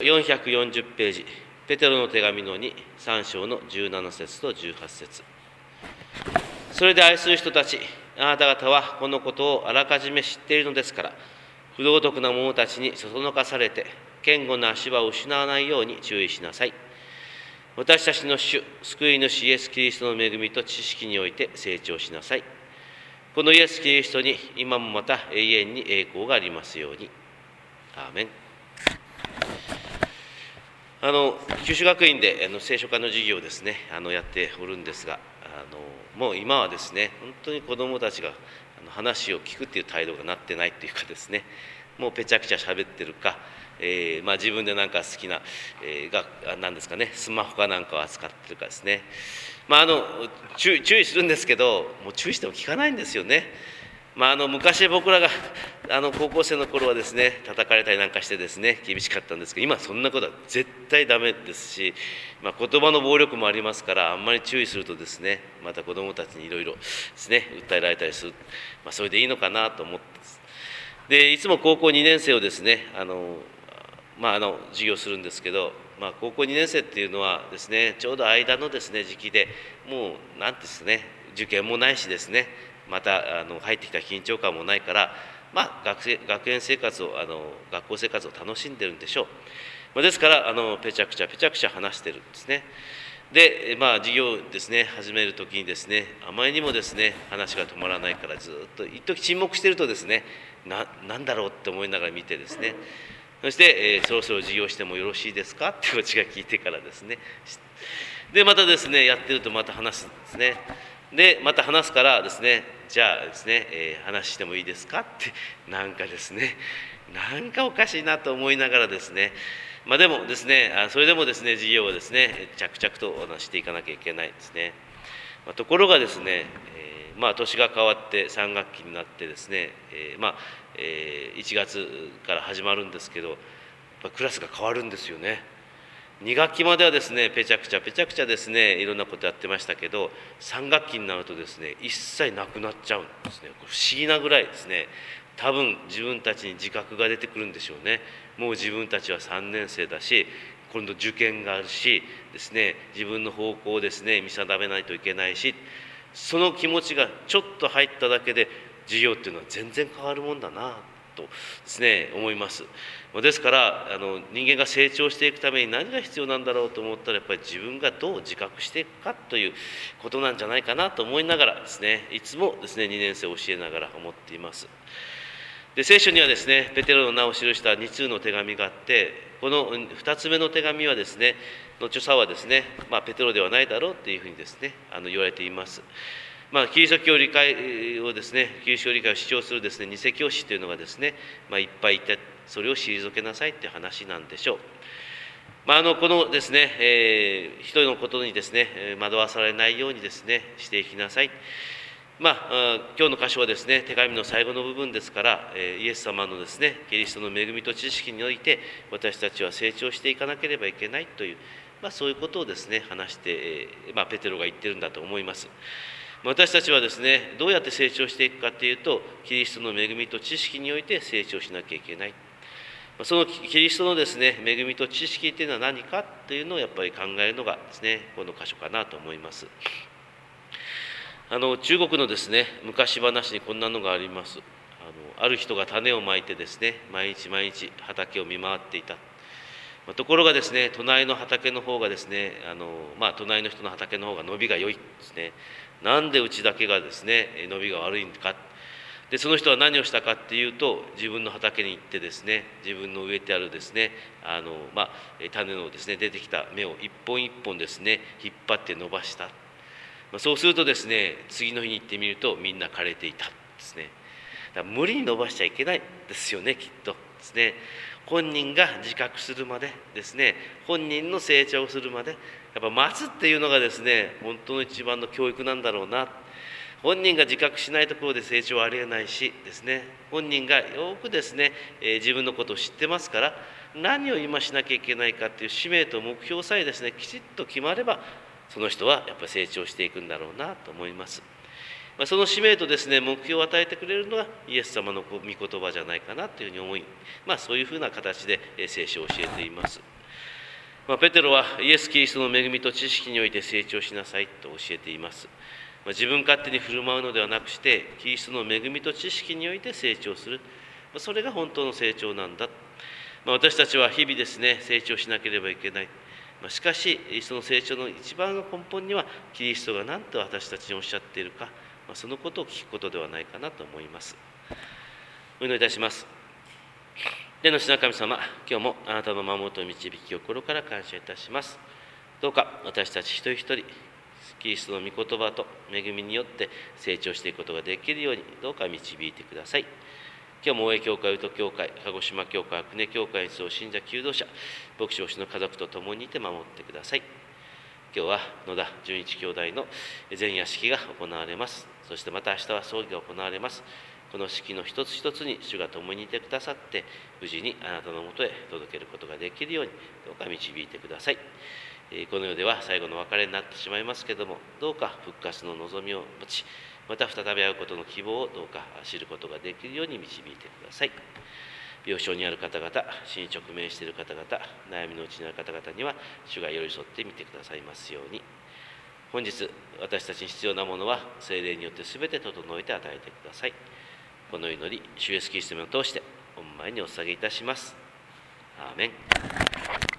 440ページ、ペテロの手紙の2、3章の17節と18節。それで愛する人たち、あなた方はこのことをあらかじめ知っているのですから、不道徳な者たちにそそのかされて、堅固な足場を失わないように注意しなさい。私たちの主、救い主イエス・キリストの恵みと知識において成長しなさい。このイエス・キリストに今もまた永遠に栄光がありますように。アーメン。九州学院で聖書科の授業をですねやっておるんですが、もう今はですね本当に子どもたちが話を聞くっていう態度がなってないっていうかですね、もうぺちゃくちゃ喋ってるか、自分でなんか好きな、なんですかね、スマホかなんかを扱ってるかですね、注意するんですけど、もう注意しても聞かないんですよね。昔僕らが高校生の頃はですね叩かれたりなんかしてですね厳しかったんですけど、今そんなことは絶対ダメですし、言葉の暴力もありますから、あんまり注意するとですねまた子どもたちにいろいろですね訴えられたりする、それでいいのかなと思ってます。でいつも高校2年生をですね授業するんですけど、高校2年生っていうのはですねちょうど間のですね時期で、もうなんですね受験もないしですね、また入ってきた緊張感もないから、学園生活を学校生活を楽しんでるんでしょう。ですからぺちゃくちゃ話してるんですね。で授業をですね始める時にですね、あまりにもですね話が止まらないから、ずっと一時沈黙してるとですね、なんだろうって思いながら見てですね、そして、そろそろ授業してもよろしいですかってこっちが聞いてからですね、でまたですねやってるとまた話すんですね。でまた話すからですね、じゃあですね、話してもいいですかってなんかですね、なんかおかしいなと思いながらですね、でもですねそれでもですね授業をですね着々としていかなきゃいけないですね。ところがですね、年が変わって3学期になってですね、1月から始まるんですけど、クラスが変わるんですよね。2学期まではですねぺちゃくちゃですねいろんなことやってましたけど、3学期になるとですね一切なくなっちゃうんですね。不思議なぐらいですね、多分自分たちに自覚が出てくるんでしょうね。もう自分たちは3年生だし、今度受験があるしですね、自分の方向をですね見定めないといけないし、その気持ちがちょっと入っただけで授業っていうのは全然変わるもんだなとですね思います。ですから人間が成長していくために何が必要なんだろうと思ったら、やっぱり自分がどう自覚していくかということなんじゃないかなと思いながらですね、いつもですね2年生を教えながら思っています。で聖書にはですねペテロの名を記した2通の手紙があって、この2つ目の手紙はですねの著者はですね、ペテロではないだろうというふうにですね言われています。キリスト教理解をですね、キリスト教理解を主張するですね偽教師というのがですね、いっぱいいて、それを退けなさいという話なんでしょう。このですね、人のことにですね惑わされないようにですねしていきなさい。今日の箇所はですね手紙の最後の部分ですから、イエス様のですねキリストの恵みと知識において私たちは成長していかなければいけないという、そういうことをですね話して、ペテロが言ってるんだと思います。私たちはですねどうやって成長していくかというと、キリストの恵みと知識において成長しなきゃいけない。そのキリストのですね恵みと知識というのは何かというのをやっぱり考えるのがですねこの箇所かなと思います。中国のですね昔話にこんなのがあります。ある人が種をまいてですね毎日畑を見回っていた。ところがですね隣の畑の方がですね隣の人の畑の方が伸びが良いですね。なんでうちだけがですね伸びが悪いんか。でその人は何をしたかっていうと、自分の畑に行ってですね自分の植えてあるですね種のですね出てきた芽を一本一本ですね引っ張って伸ばした。そうするとですね次の日に行ってみるとみんな枯れていたですね。だから無理に伸ばしちゃいけないですよね、きっとですね。本人が自覚するまでですね、本人の成長するまでやっぱ待つっていうのがですね本当の一番の教育なんだろうな。本人が自覚しないところで成長はありえないしですね、本人がよくですね、自分のことを知ってますから、何を今しなきゃいけないかっていう使命と目標さえですねきちっと決まれば、その人はやっぱり成長していくんだろうなと思います。その使命とですね目標を与えてくれるのがイエス様の御言葉じゃないかなというふうに思い、そういうふうな形で聖書を教えています。 ペテロはイエス・キリストの恵みと知識において成長しなさいと教えています。自分勝手に振る舞うのではなくして、キリストの恵みと知識において成長する。それが本当の成長なんだ。私たちは日々ですね、成長しなければいけない。しかし、その成長の一番の根本には、キリストが何と私たちにおっしゃっているか、そのことを聞くことではないかなと思います。お祈りいたします。天の父なる神様、今日もあなたの守ると導きを心から感謝いたします。どうか私たち一人一人、キリストの御言葉と恵みによって成長していくことができるように、どうか導いてください。今日も大江教会、宇都教会、鹿児島教会、久根教会に集う信者求道者、牧師、牧師の家族と共にいて守ってください。今日は野田純一兄弟の前夜式が行われます。そしてまた明日は葬儀が行われます。この式の一つ一つに主が共にいてくださって、無事にあなたのもとへ届けることができるように、どうか導いてください。この世では最後の別れになってしまいますけれども、どうか復活の望みを持ち、また再び会うことの希望をどうか知ることができるように導いてください。病床にある方々、死に直面している方々、悩みのうちにある方々には、主が寄り添ってみてくださいますように。本日、私たちに必要なものは、聖霊によってすべて整えて与えてください。この祈り、主イエスキリストを通して、御前にお捧げいたします。アーメン。